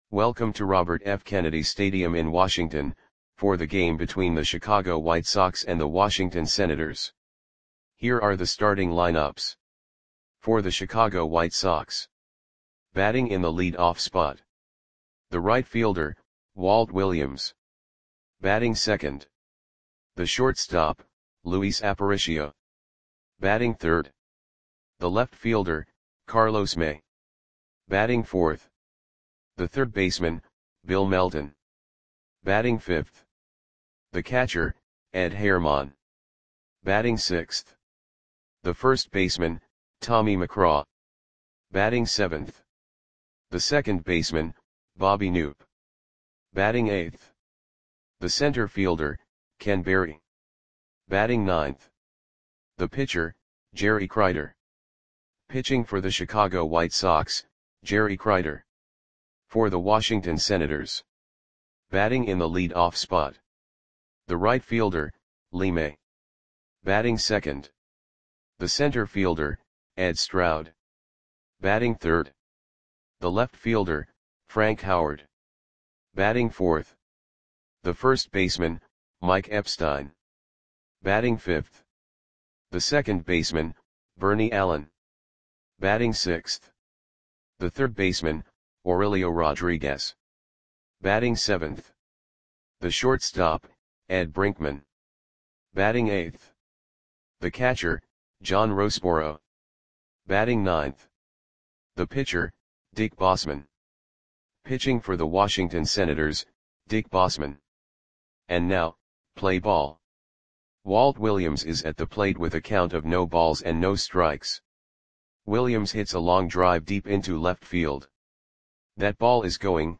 Welcome to Robert F. Kennedy Stadium in Washington, for the game between the Chicago White Sox and the Washington Senators. Here are the starting lineups. For the Chicago White Sox. Batting in the lead-off spot. The right fielder, Walt Williams. Batting second. The shortstop, Luis Aparicio. Batting third. The left fielder, Carlos May. Batting fourth. The third baseman, Bill Melton. Batting fifth. The catcher, Ed Herman. Batting sixth. The first baseman, Tommy McCraw. Batting seventh. The second baseman, Bobby Knoop. Batting eighth. The center fielder, Ken Berry. Batting ninth. The pitcher, Jerry Kreider. Pitching for the Chicago White Sox, Jerry Kreider. For the Washington Senators. Batting in the lead-off spot. The right fielder, Lee May. Batting second. The center fielder, Ed Stroud. Batting third. The left fielder, Frank Howard. Batting fourth. The first baseman, Mike Epstein. Batting fifth. The second baseman, Bernie Allen. Batting sixth. The third baseman, Aurelio Rodriguez. Batting seventh. The shortstop, Ed Brinkman. Batting eighth. The catcher, John Roseboro. Batting ninth. The pitcher, Dick Bosman. Pitching for the Washington Senators, Dick Bosman. And now, play ball. Walt Williams is at the plate with a count of no balls and no strikes. Williams hits a long drive deep into left field. That ball is gone.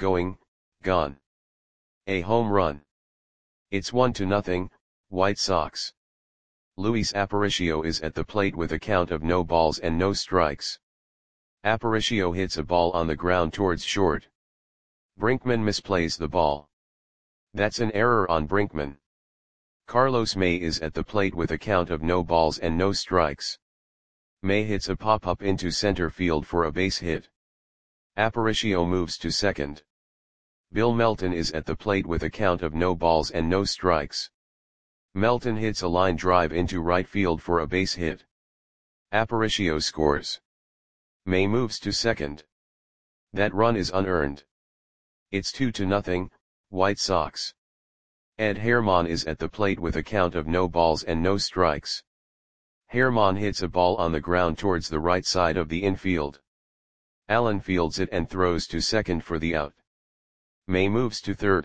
A home run. It's 1-0, White Sox. Luis Aparicio is at the plate with a count of no balls and no strikes. Aparicio hits a ball on the ground towards short. Brinkman misplays the ball. That's an error on Brinkman. Carlos May is at the plate with a count of no balls and no strikes. May hits a pop-up into center field for a base hit. Aparicio moves to second. Bill Melton is at the plate with a count of no balls and no strikes. Melton hits a line drive into right field for a base hit. Aparicio scores. May moves to second. That run is unearned. It's 2-0, White Sox. Ed Herman is at the plate with a count of no balls and no strikes. Herman hits a ball on the ground towards the right side of the infield. Allen fields it and throws to second for the out. May moves to third.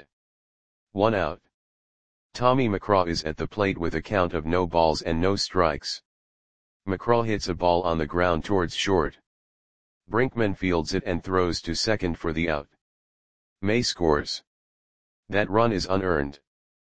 1 out. Tommy McCraw is at the plate with a count of no balls and no strikes. McCraw hits a ball on the ground towards short. Brinkman fields it and throws to second for the out. May scores. That run is unearned.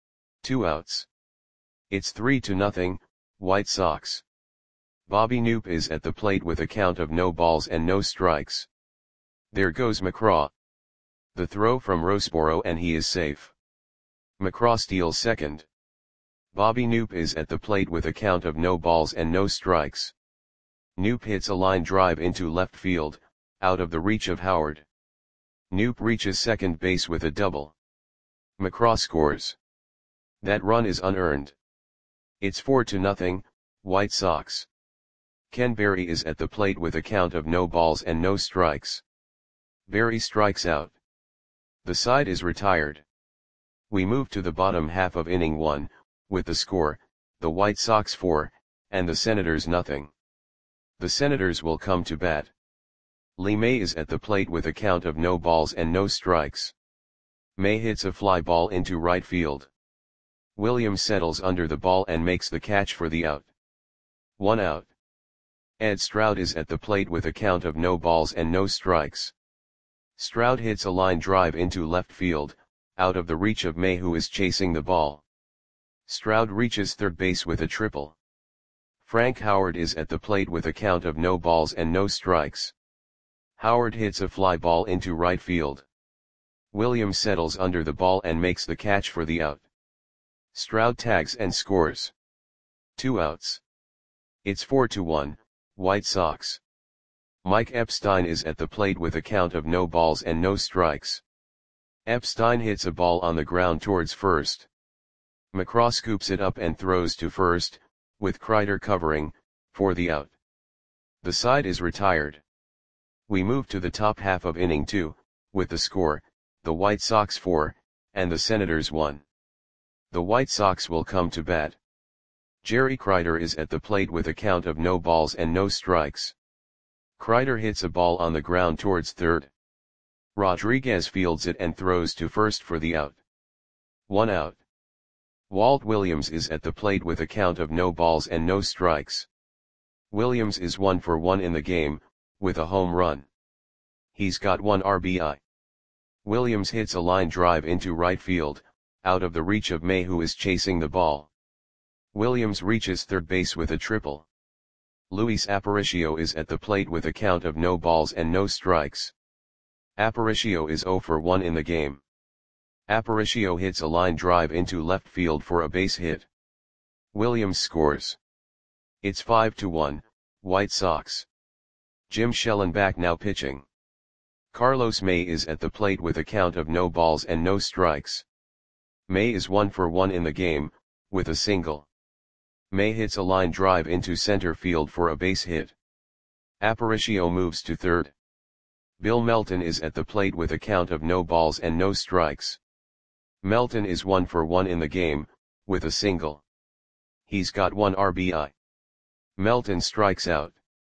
2 outs. It's 3-0, White Sox. Bobby Knoop is at the plate with a count of no balls and no strikes. There goes McCraw. The throw from Roseboro and he is safe. McCraw steals second. Bobby Knoop is at the plate with a count of no balls and no strikes. Knoop hits a line drive into left field, out of the reach of Howard. Knoop reaches second base with a double. McCraw scores. That run is unearned. It's 4-0, White Sox. Ken Berry is at the plate with a count of no balls and no strikes. Berry strikes out. The side is retired. We move to the bottom half of inning 1, with the score, the White Sox 4, and the Senators 0. The Senators will come to bat. Lee May is at the plate with a count of no balls and no strikes. May hits a fly ball into right field. Williams settles under the ball and makes the catch for the out. 1 out. Ed Stroud is at the plate with a count of no balls and no strikes. Stroud hits a line drive into left field, out of the reach of May who is chasing the ball. Stroud reaches third base with a triple. Frank Howard is at the plate with a count of no balls and no strikes. Howard hits a fly ball into right field. Williams settles under the ball and makes the catch for the out. Stroud tags and scores. 2 outs. It's 4-1, White Sox. Mike Epstein is at the plate with a count of no balls and no strikes. Epstein hits a ball on the ground towards first. McCraw scoops it up and throws to first, with Kreider covering, for the out. The side is retired. We move to the top half of inning 2, with the score, the White Sox 4, and the Senators 1. The White Sox will come to bat. Jerry Kreider is at the plate with a count of no balls and no strikes. Kreider hits a ball on the ground towards third. Rodriguez fields it and throws to first for the out. 1 out. Walt Williams is at the plate with a count of no balls and no strikes. Williams is 1 for 1 in the game, with a home run. He's got 1 RBI. Williams hits a line drive into right field, out of the reach of May, who is chasing the ball. Williams reaches third base with a triple. Luis Aparicio is at the plate with a count of no balls and no strikes. Aparicio is 0 for 1 in the game. Aparicio hits a line drive into left field for a base hit. Williams scores. It's 5-1, White Sox. Jim Schellenbach now pitching. Carlos May is at the plate with a count of no balls and no strikes. May is 1 for 1 in the game, with a single. May hits a line drive into center field for a base hit. Aparicio moves to third. Bill Melton is at the plate with a count of no balls and no strikes. Melton is 1 for 1 in the game, with a single. He's got 1 RBI. Melton strikes out.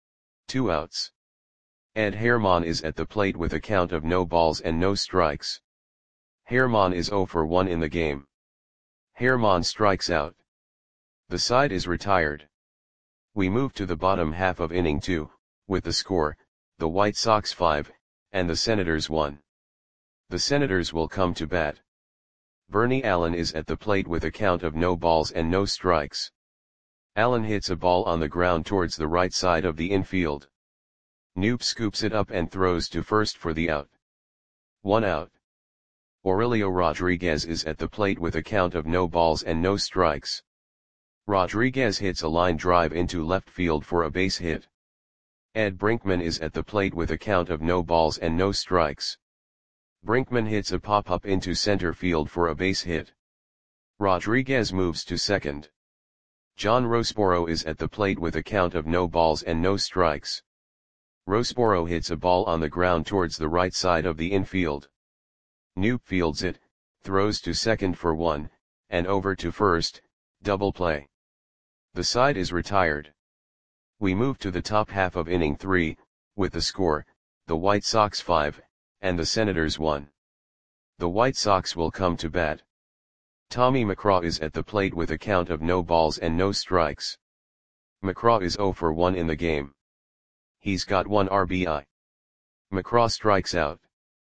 2 outs. Ed Herman is at the plate with a count of no balls and no strikes. Herman is 0 for 1 in the game. Herman strikes out. The side is retired. We move to the bottom half of inning 2, with the score, the White Sox 5, and the Senators 1. The Senators will come to bat. Bernie Allen is at the plate with a count of no balls and no strikes. Allen hits a ball on the ground towards the right side of the infield. Knoop scoops it up and throws to first for the out. 1 out. Aurelio Rodriguez is at the plate with a count of no balls and no strikes. Rodriguez hits a line drive into left field for a base hit. Ed Brinkman is at the plate with a count of no balls and no strikes. Brinkman hits a pop-up into center field for a base hit. Rodriguez moves to second. John Rosboro is at the plate with a count of no balls and no strikes. Rosboro hits a ball on the ground towards the right side of the infield. Knoop fields it, throws to second for 1, and over to first, double play. The side is retired. We move to the top half of inning 3, with the score, the White Sox 5, and the Senators 1. The White Sox will come to bat. Tommy McCraw is at the plate with a count of no balls and no strikes. McCraw is 0 for 1 in the game. He's got 1 RBI. McCraw strikes out.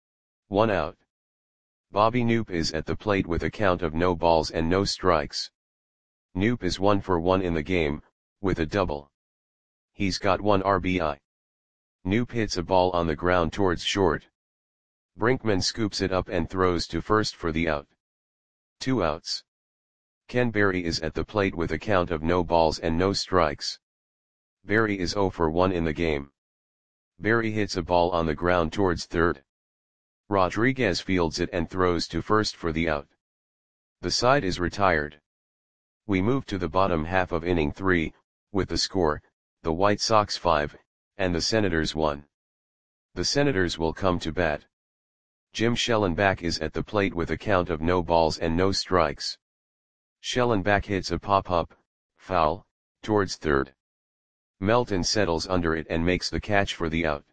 1 out. Bobby Knoop is at the plate with a count of no balls and no strikes. Knoop is 1 for 1 in the game, with a double. He's got 1 RBI. Knoop hits a ball on the ground towards short. Brinkman scoops it up and throws to first for the out. 2 outs. Ken Berry is at the plate with a count of no balls and no strikes. Berry is 0 for 1 in the game. Berry hits a ball on the ground towards third. Rodriguez fields it and throws to first for the out. The side is retired. We move to the bottom half of inning 3, with the score, the White Sox 5, and the Senators 1. The Senators will come to bat. Jim Schellenbach is at the plate with a count of no balls and no strikes. Schellenbach hits a pop-up, foul, towards third. Melton settles under it and makes the catch for the out.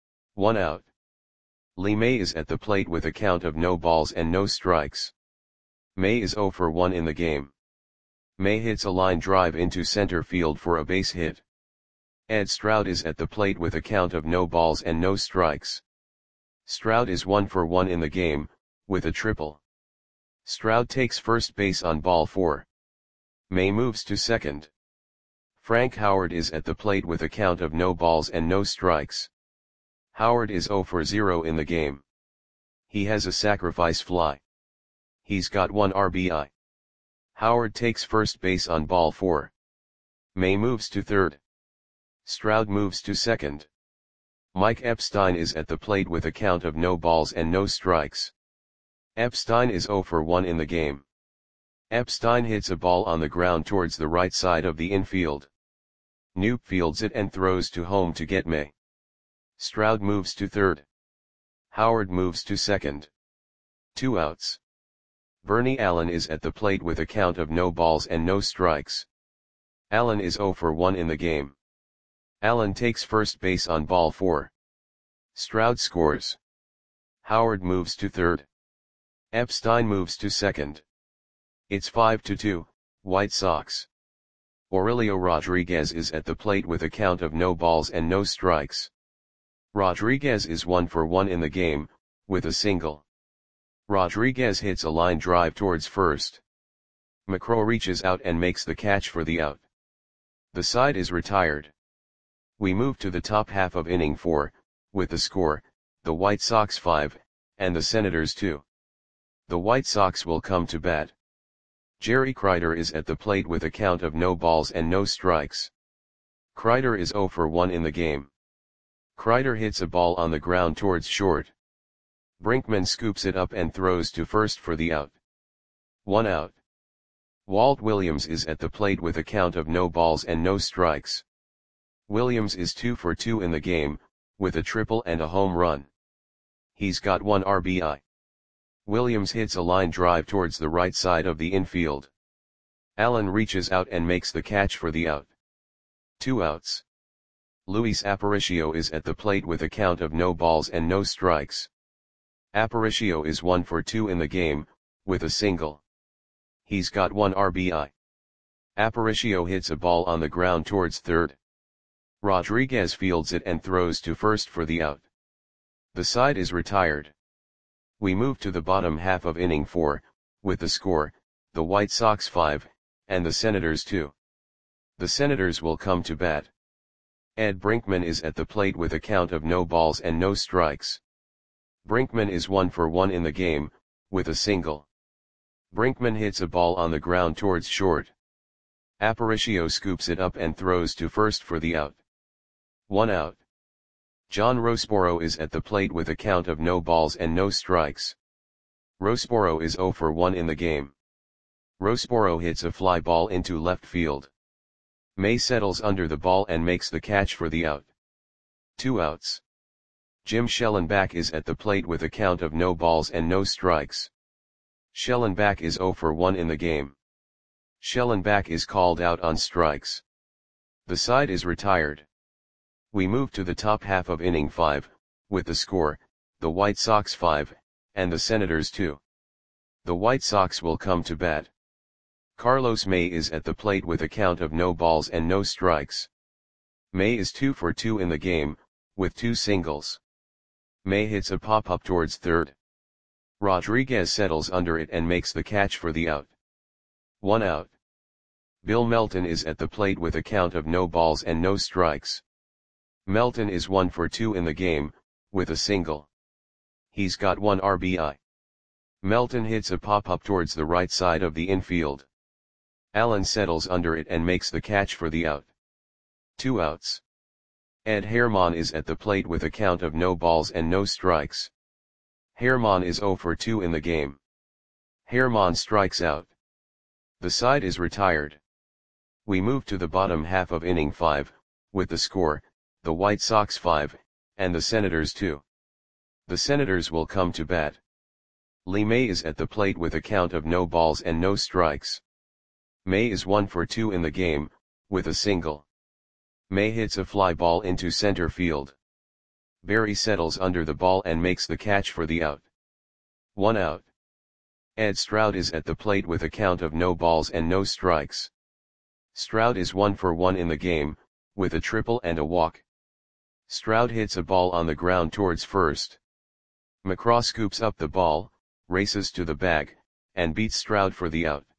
1 out. Lee May is at the plate with a count of no balls and no strikes. May is 0 for 1 in the game. May hits a line drive into center field for a base hit. Ed Stroud is at the plate with a count of no balls and no strikes. Stroud is 1 for 1 in the game, with a triple. Stroud takes first base on ball 4. May moves to second. Frank Howard is at the plate with a count of no balls and no strikes. Howard is 0 for 0 in the game. He has a sacrifice fly. He's got 1 RBI. Howard takes first base on ball 4. May moves to third. Stroud moves to second. Mike Epstein is at the plate with a count of no balls and no strikes. Epstein is 0 for 1 in the game. Epstein hits a ball on the ground towards the right side of the infield. Knoop fields it and throws to home to get May. Stroud moves to third. Howard moves to second. 2 outs. Bernie Allen is at the plate with a count of no balls and no strikes. Allen is 0 for 1 in the game. Allen takes first base on ball 4. Stroud scores. Howard moves to third. Epstein moves to second. It's 5-2, White Sox. Aurelio Rodriguez is at the plate with a count of no balls and no strikes. Rodriguez is 1 for 1 in the game, with a single. Rodriguez hits a line drive towards first. McCrow reaches out and makes the catch for the out. The side is retired. We move to the top half of inning 4, with the score, the White Sox 5, and the Senators 2. The White Sox will come to bat. Jerry Kreider is at the plate with a count of no balls and no strikes. Kreider is 0 for 1 in the game. Kreider hits a ball on the ground towards short. Brinkman scoops it up and throws to first for the out. 1 out. Walt Williams is at the plate with a count of no balls and no strikes. Williams is 2 for 2 in the game, with a triple and a home run. He's got 1 RBI. Williams hits a line drive towards the right side of the infield. Allen reaches out and makes the catch for the out. 2 outs. Luis Aparicio is at the plate with a count of no balls and no strikes. Aparicio is 1 for 2 in the game, with a single. He's got 1 RBI. Aparicio hits a ball on the ground towards third. Rodriguez fields it and throws to first for the out. The side is retired. We move to the bottom half of inning 4, with the score, the White Sox 5, and the Senators 2. The Senators will come to bat. Ed Brinkman is at the plate with a count of no balls and no strikes. Brinkman is 1 for 1 in the game, with a single. Brinkman hits a ball on the ground towards short. Aparicio scoops it up and throws to first for the out. 1 out. John Rossboro is at the plate with a count of no balls and no strikes. Rossboro is 0 for 1 in the game. Rossboro hits a fly ball into left field. May settles under the ball and makes the catch for the out. 2 outs. Jim Schellenbach is at the plate with a count of no balls and no strikes. Schellenbach is 0 for 1 in the game. Schellenbach is called out on strikes. The side is retired. We move to the top half of inning 5, with the score, the White Sox 5, and the Senators 2. The White Sox will come to bat. Carlos May is at the plate with a count of no balls and no strikes. May is 2 for 2 in the game, with 2 singles. May hits a pop-up towards third. Rodriguez settles under it and makes the catch for the out. 1 out. Bill Melton is at the plate with a count of no balls and no strikes. Melton is 1 for 2 in the game, with a single. He's got 1 RBI. Melton hits a pop-up towards the right side of the infield. Allen settles under it and makes the catch for the out. 2 outs. Ed Herman is at the plate with a count of no balls and no strikes. Herman is 0 for 2 in the game. Herman strikes out. The side is retired. We move to the bottom half of inning 5, with the score, the White Sox 5, and the Senators 2. The Senators will come to bat. Lee May is at the plate with a count of no balls and no strikes. May is 1 for 2 in the game, with a single. May hits a fly ball into center field. Barry settles under the ball and makes the catch for the out. 1 out. Ed Stroud is at the plate with a count of no balls and no strikes. Stroud is 1 for 1 in the game, with a triple and a walk. Stroud hits a ball on the ground towards first. McCraw scoops up the ball, races to the bag, and beats Stroud for the out.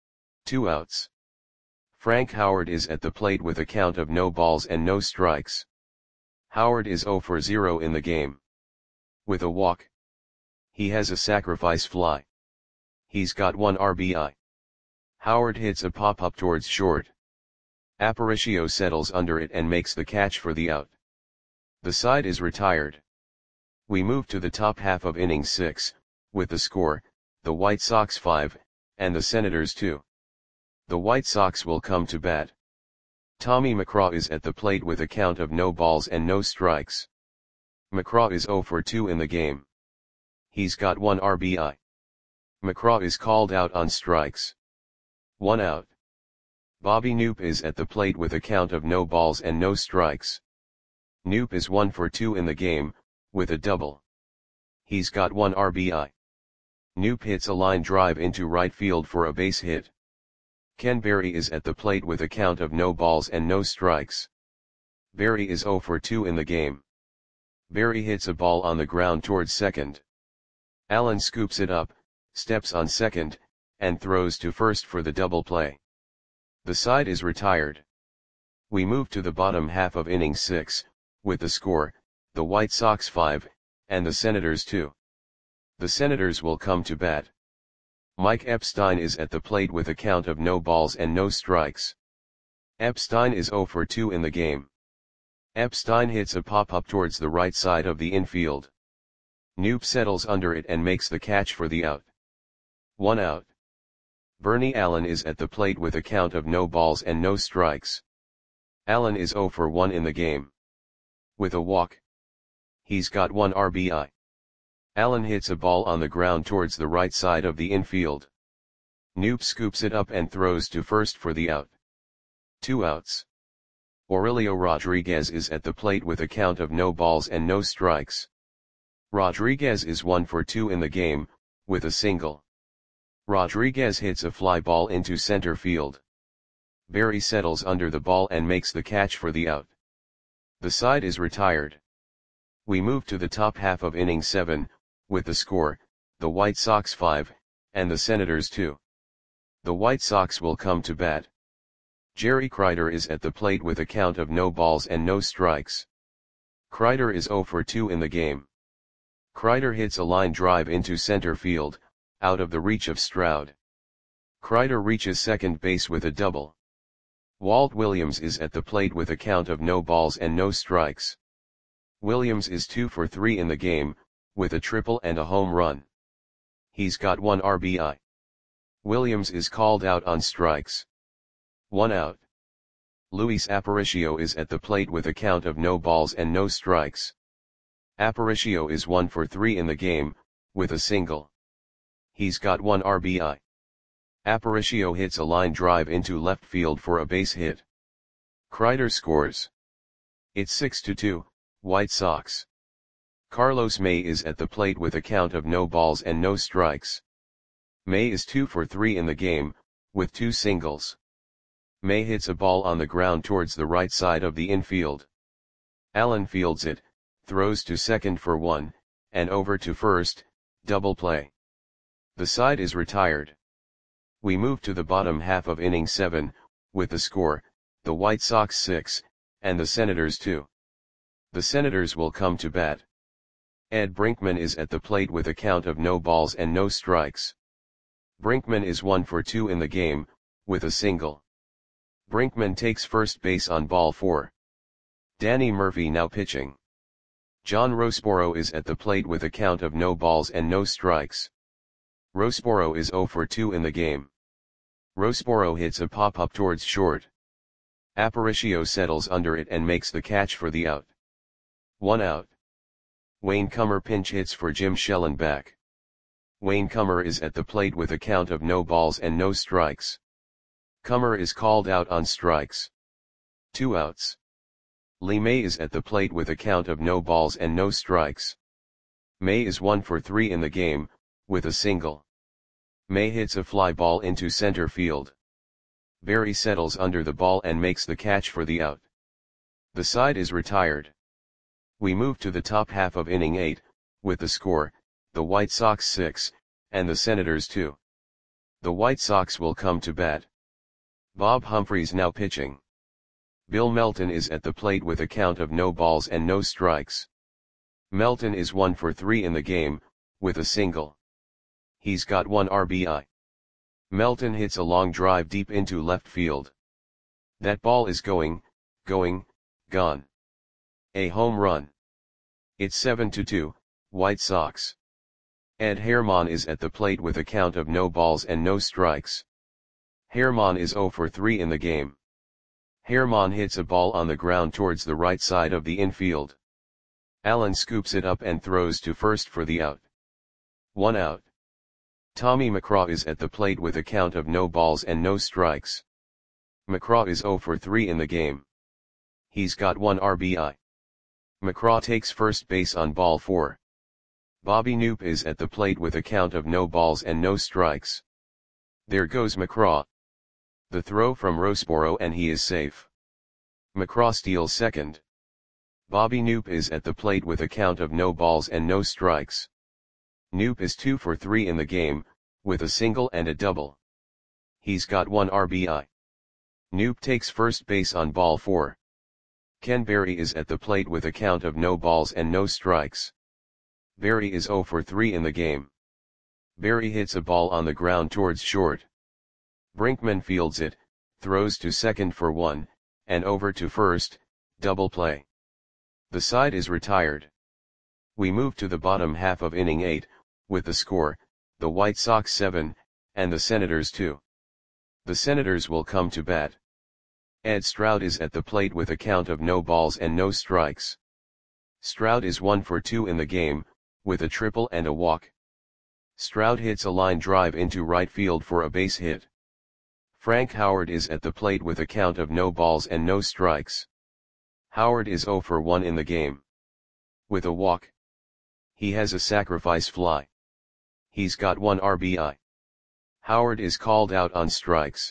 2 outs. Frank Howard is at the plate with a count of no balls and no strikes. Howard is 0 for 0 in the game. With a walk. He has a sacrifice fly. He's got 1 RBI. Howard hits a pop-up towards short. Aparicio settles under it and makes the catch for the out. The side is retired. We move to the top half of inning 6, with the score, the White Sox 5, and the Senators 2. The White Sox will come to bat. Tommy McGraw is at the plate with a count of no balls and no strikes. McGraw is 0 for 2 in the game. He's got 1 RBI. McGraw is called out on strikes. 1 out. Bobby Knoop is at the plate with a count of no balls and no strikes. Knoop is 1 for 2 in the game, with a double. He's got 1 RBI. Knoop hits a line drive into right field for a base hit. Ken Berry is at the plate with a count of no balls and no strikes. Berry is 0 for 2 in the game. Berry hits a ball on the ground towards second. Allen scoops it up, steps on second, and throws to first for the double play. The side is retired. We move to the bottom half of inning 6, with the score, the White Sox 5, and the Senators 2. The Senators will come to bat. Mike Epstein is at the plate with a count of no balls and no strikes. Epstein is 0 for 2 in the game. Epstein hits a pop-up towards the right side of the infield. Knoop settles under it and makes the catch for the out. 1 out. Bernie Allen is at the plate with a count of no balls and no strikes. Allen is 0 for 1 in the game. With a walk. He's got 1 RBI. Allen hits a ball on the ground towards the right side of the infield. Knoop scoops it up and throws to first for the out. 2 outs. Aurelio Rodriguez is at the plate with a count of no balls and no strikes. Rodriguez is 1 for 2 in the game, with a single. Rodriguez hits a fly ball into center field. Berry settles under the ball and makes the catch for the out. The side is retired. We move to the top half of inning 7, with the score, the White Sox 5, and the Senators 2. The White Sox will come to bat. Jerry Kreider is at the plate with a count of no balls and no strikes. Kreider is 0 for 2 in the game. Kreider hits a line drive into center field, out of the reach of Stroud. Kreider reaches second base with a double. Walt Williams is at the plate with a count of no balls and no strikes. Williams is 2 for 3 in the game, with a triple and a home run. He's got 1 RBI. Williams is called out on strikes. 1 out. Luis Aparicio is at the plate with a count of no balls and no strikes. Aparicio is 1 for 3 in the game, with a single. He's got 1 RBI. Aparicio hits a line drive into left field for a base hit. Kreider scores. It's 6-2, White Sox. Carlos May is at the plate with a count of no balls and no strikes. May is 2 for 3 in the game, with 2 singles. May hits a ball on the ground towards the right side of the infield. Allen fields it, throws to second for 1, and over to first, double play. The side is retired. We move to the bottom half of inning 7, with the score, the White Sox 6, and the Senators 2. The Senators will come to bat. Ed Brinkman is at the plate with a count of no balls and no strikes. Brinkman is 1 for 2 in the game, with a single. Brinkman takes first base on ball 4. Danny Murphy now pitching. John Rosboro is at the plate with a count of no balls and no strikes. Rosboro is 0 for 2 in the game. Rosboro hits a pop-up towards short. Aparicio settles under it and makes the catch for the out. 1 out. Wayne Kummer pinch hits for Jim Schellenbach. Wayne Kummer is at the plate with a count of no balls and no strikes. Kummer is called out on strikes. 2 outs. Lee May is at the plate with a count of no balls and no strikes. May is 1 for 3 in the game, with a single. May hits a fly ball into center field. Berry settles under the ball and makes the catch for the out. The side is retired. We move to the top half of inning 8, with the score, the White Sox 6, and the Senators 2. The White Sox will come to bat. Bob Humphreys now pitching. Bill Melton is at the plate with a count of no balls and no strikes. Melton is 1 for 3 in the game, with a single. He's got 1 RBI. Melton hits a long drive deep into left field. That ball is gone. A home run. It's 7-2, White Sox. Ed Herman is at the plate with a count of no balls and no strikes. Herman is 0 for 3 in the game. Herman hits a ball on the ground towards the right side of the infield. Allen scoops it up and throws to first for the out. 1 out. Tommy McCraw is at the plate with a count of no balls and no strikes. McCraw is 0 for 3 in the game. He's got 1 RBI. McCraw takes first base on ball 4. Bobby Knoop is at the plate with a count of no balls and no strikes. There goes McCraw. The throw from Roseboro and he is safe. McCraw steals second. Bobby Knoop is at the plate with a count of no balls and no strikes. Knoop is 2 for 3 in the game, with a single and a double. He's got 1 RBI. Knoop takes first base on ball 4. Ken Berry is at the plate with a count of no balls and no strikes. Berry is 0 for 3 in the game. Berry hits a ball on the ground towards short. Brinkman fields it, throws to second for 1, and over to first, double play. The side is retired. We move to the bottom half of inning 8, with the score, the White Sox 7, and the Senators 2. The Senators will come to bat. Ed Stroud is at the plate with a count of no balls and no strikes. Stroud is 1 for 2 in the game, with a triple and a walk. Stroud hits a line drive into right field for a base hit. Frank Howard is at the plate with a count of no balls and no strikes. Howard is 0 for 1 in the game. With a walk. He has a sacrifice fly. He's got 1 RBI. Howard is called out on strikes.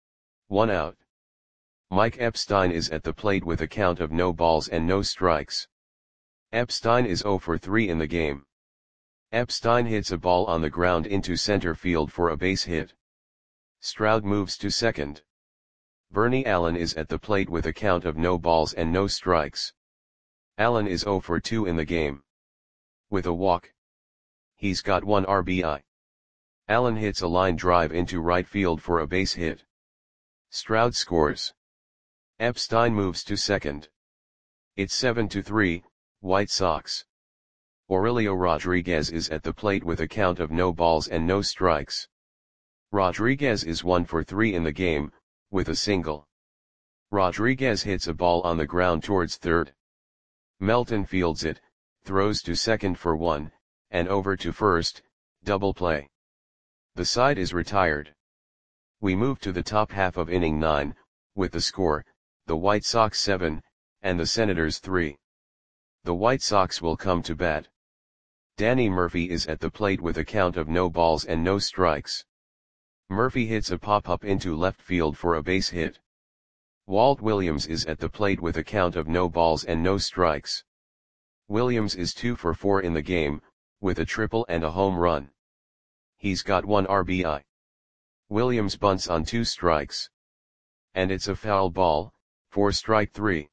1 out. Mike Epstein is at the plate with a count of no balls and no strikes. Epstein is 0 for 3 in the game. Epstein hits a ball on the ground into center field for a base hit. Stroud moves to second. Bernie Allen is at the plate with a count of no balls and no strikes. Allen is 0 for 2 in the game. With a walk. He's got 1 RBI. Allen hits a line drive into right field for a base hit. Stroud scores. Epstein moves to second. It's 7-3, White Sox. Aurelio Rodriguez is at the plate with a count of no balls and no strikes. Rodriguez is 1 for 3 in the game, with a single. Rodriguez hits a ball on the ground towards third. Melton fields it, throws to second for 1, and over to first, double play. The side is retired. We move to the top half of inning 9, with the score, the White Sox 7, and the Senators 3. The White Sox will come to bat. Danny Murphy is at the plate with a count of no balls and no strikes. Murphy hits a pop-up into left field for a base hit. Walt Williams is at the plate with a count of no balls and no strikes. Williams is 2 for 4 in the game, with a triple and a home run. He's got 1 RBI. Williams bunts on 2 strikes. And it's a foul ball, for strike 3.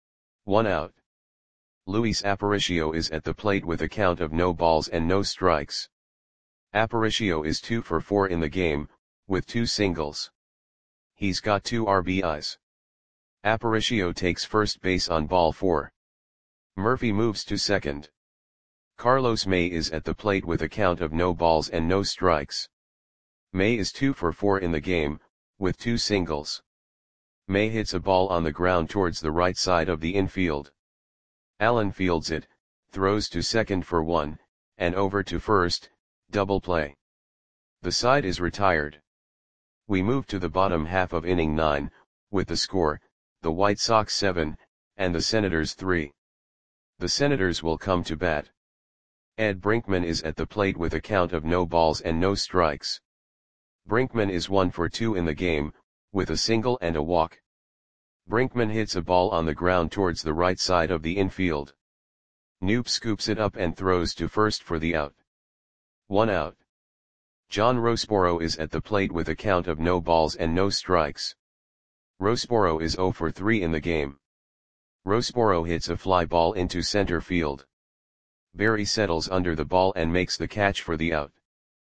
1 out. Luis Aparicio is at the plate with a count of no balls and no strikes. Aparicio is 2 for 4 in the game, with 2 singles. He's got 2 RBIs. Aparicio takes first base on ball 4. Murphy moves to second. Carlos May is at the plate with a count of no balls and no strikes. May is 2 for 4 in the game, with 2 singles. May hits a ball on the ground towards the right side of the infield. Allen fields it, throws to second for 1, and over to first, double play. The side is retired. We move to the bottom half of inning 9, with the score, the White Sox 7, and the Senators 3. The Senators will come to bat. Ed Brinkman is at the plate with a count of no balls and no strikes. Brinkman is 1 for 2 in the game, with a single and a walk. Brinkman hits a ball on the ground towards the right side of the infield. Knoop scoops it up and throws to first for the out. 1 out. John Roseboro is at the plate with a count of no balls and no strikes. Roseboro is 0 for 3 in the game. Roseboro hits a fly ball into center field. Berry settles under the ball and makes the catch for the out.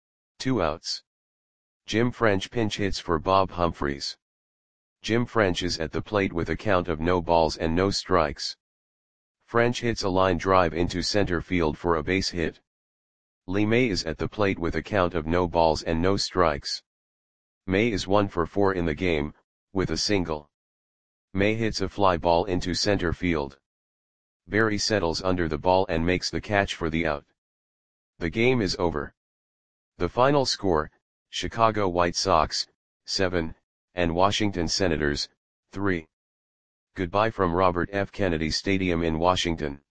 2 outs. Jim French pinch hits for Bob Humphreys. Jim French is at the plate with a count of no balls and no strikes. French hits a line drive into center field for a base hit. Lee May is at the plate with a count of no balls and no strikes. May is 1 for 4 in the game, with a single. May hits a fly ball into center field. Berry settles under the ball and makes the catch for the out. The game is over. The final score, Chicago White Sox, 7, and Washington Senators, 3. Goodbye from Robert F. Kennedy Stadium in Washington.